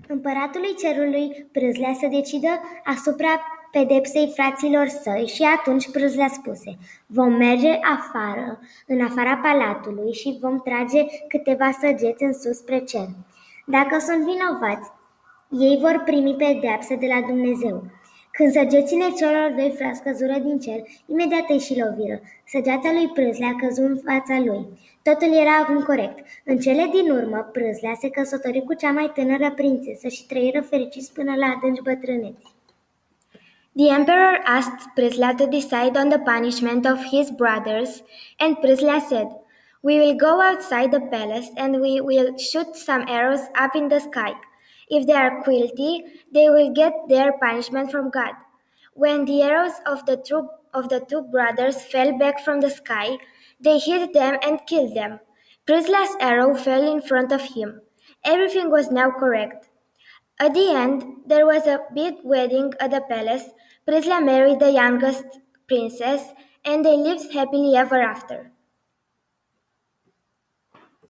Împăratului cerului Prâzlea să decidă asupra pedepsei fraților săi și atunci Prâzlea spuse: vom merge afară, în afara palatului și vom trage câteva săgeți în sus spre cer. Dacă sunt vinovați, ei vor primi pedeapsă de la Dumnezeu. Când săgețile celor doi frați căzură din cer, imediat îi și loviră. Săgeata lui Prâslea căzu în fața lui. Totul era acum corect. În cele din urmă, Prâslea se căsători cu cea mai tânără prințesă și trăiră fericiți până la adânci bătrâneți. The emperor asked Prisla to decide on the punishment of his brothers, and Prisla said, "We will go outside the palace and we will shoot some arrows up in the sky. If they are guilty, they will get their punishment from God." When the arrows of the two brothers fell back from the sky, they hit them and killed them. Prisla's arrow fell in front of him. Everything was now correct. At the end, there was a big wedding at the palace. Prisla married the youngest princess, and they lived happily ever after.